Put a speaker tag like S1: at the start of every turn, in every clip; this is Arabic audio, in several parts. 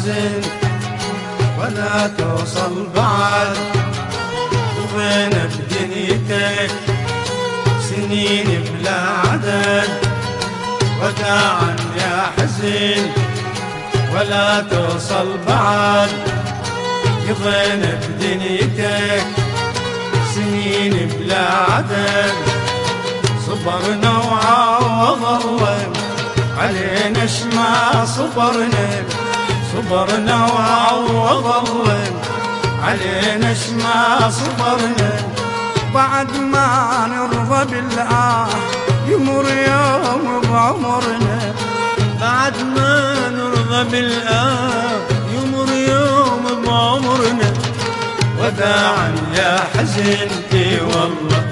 S1: حزن ولا توصل بعد، وين بدنيتك سنين بلا عدد. وداعا يا حزن ولا توصل بعد، قضينا بدنيتك سنين بلا عدد. صبرنا وعوض الله علينا شما صبرنا، صبرنا وعوض الله علينا شما صبرنا. بعد ما نرضى بالله يمر يوم بعمرنا،
S2: بعد ما نرضى بالله يمر يوم بعمرنا.
S1: وداعا يا حزنتي والله.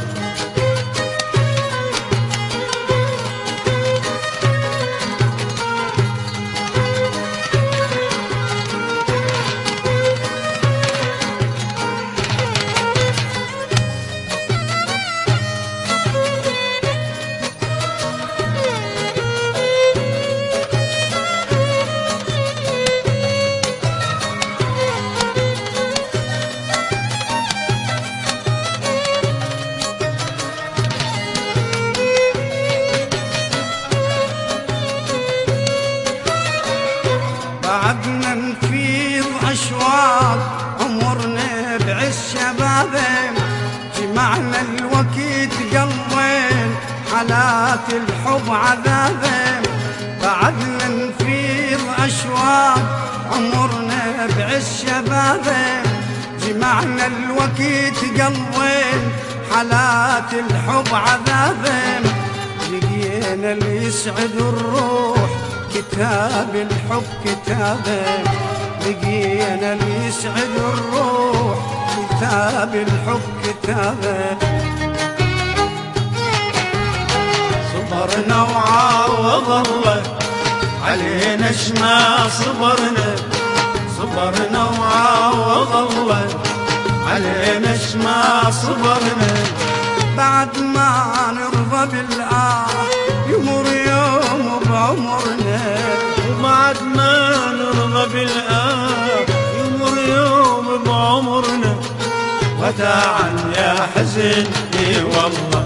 S3: بعدنا نفيض أشواق عمرنا بعز شبابه، جمعنا الوقت قلبين حالات الحب عذابه. بعدنا نفيض أشواق عمرنا بعز شبابه، جمعنا الوقت قلبين حالات الحب عذابه. لقينا اللي يسعد الروح كتاب الحب كتابه، لقينا اللي يسعد الروح كتاب الحب كتابه.
S1: صبرنا وعوض الله علينا شما صبرنا، صبرنا وعوض الله علينا شما صبرنا.
S3: بعد ما نرضى بالله يمر يوم بعمرنا،
S2: وبعد ما نرضى بالله يمر يوم بعمرنا.
S1: وداعا يا حزني والله.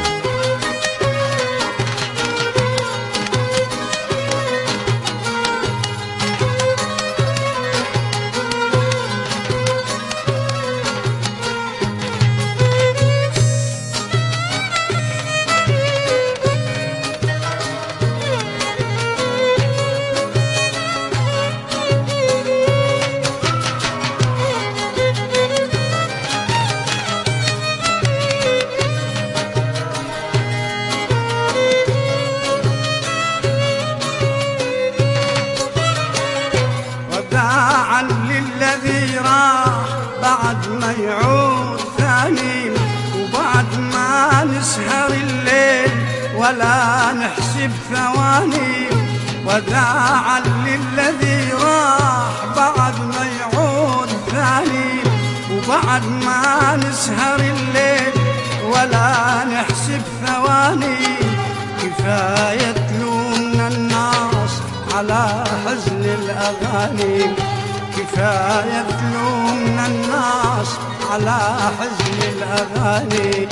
S3: وداعا للذي راح بعد ما يعود ثاني، وبعد ما نسهر الليل ولا نحسب ثواني. وداعا للذي راح بعد ما يعود ثاني، وبعد ما نسهر الليل ولا نحسب ثواني. كفاية تلومنا الناس على حزن الأغاني، كفاية تلومنا الناس على حزن الأغاني.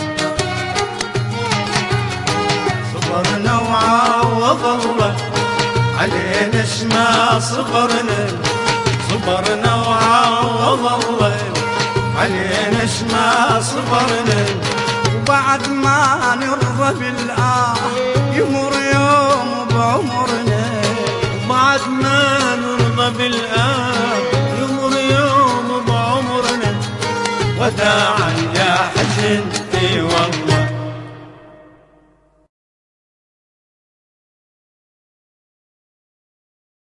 S1: صبرنا وعوض الله علينا شما صبرنا، صبرنا وعوض الله علينا شما صبرنا.
S3: وبعد ما نرضى بالله يمر يوم بعمرنا،
S2: بعد ما نرضى بالله